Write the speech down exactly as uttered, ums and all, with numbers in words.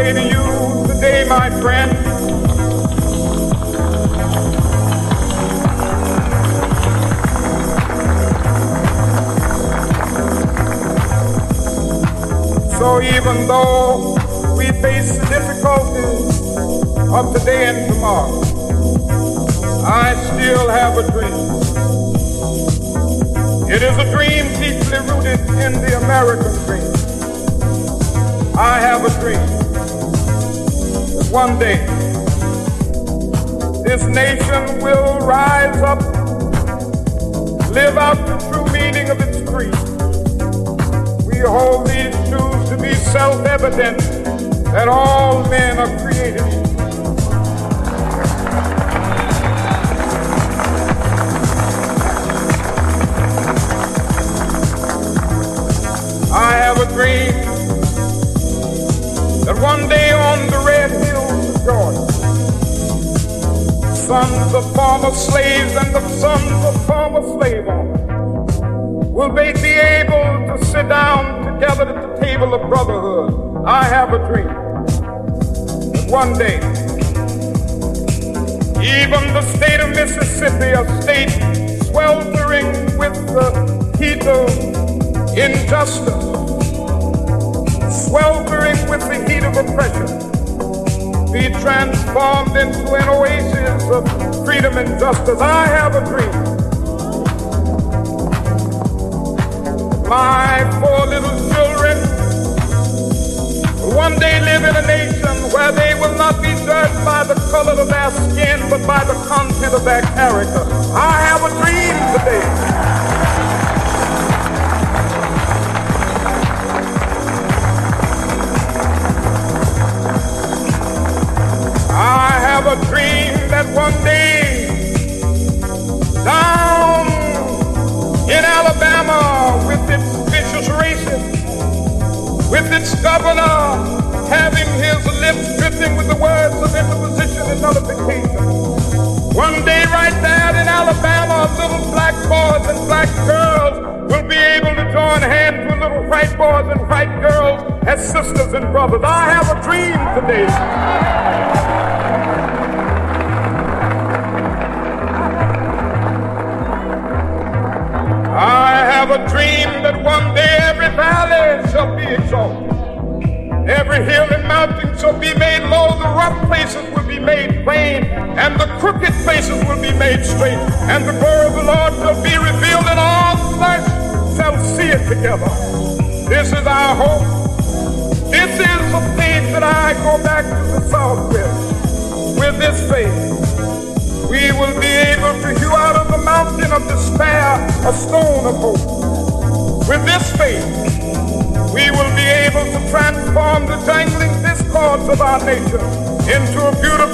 say to you today, my friend, so even though we face the difficulties of today and tomorrow, I still have a dream. It is a dream deeply rooted in the American dream. I have a dream that one day this nation will rise up, live out the true meaning of its creed. We hold these truths to be self-evident, that all men are created equal. I have a dream that one day on the red hills of Georgia, sons of former slaves and the sons of former slave owners will they be able to sit down together at the table of brotherhood. I have a dream that one day even the state of Mississippi, a state sweltering with the heat of injustice, sweltering with the heat of oppression, be transformed into an oasis of freedom and justice. I have a dream. My four little children will one day live in a nation where they will not be judged by the color of their skin, but by the content of their character. I have a dream today. I have a dream that one day down in Alabama, with its vicious racists, with its governor having his lips dripping with the words of imposition and nullification, one day right there in Alabama, little black boys and black girls will be able to join hands with little white boys and white girls as sisters and brothers. I have a dream today. I have a dream that one day every valley shall be exalted. Every hill and mountain shall be made low. The rough places will be made plain, and the crooked places will be made straight. And the glory of the Lord shall be revealed, and all flesh shall see it together. This is our hope. This is the faith that I go back to the South with. With this faith, we will be able to hew out of the mountain of despair a stone of hope. With this faith, we will be able to transform the jangling discords of our nation into a beautiful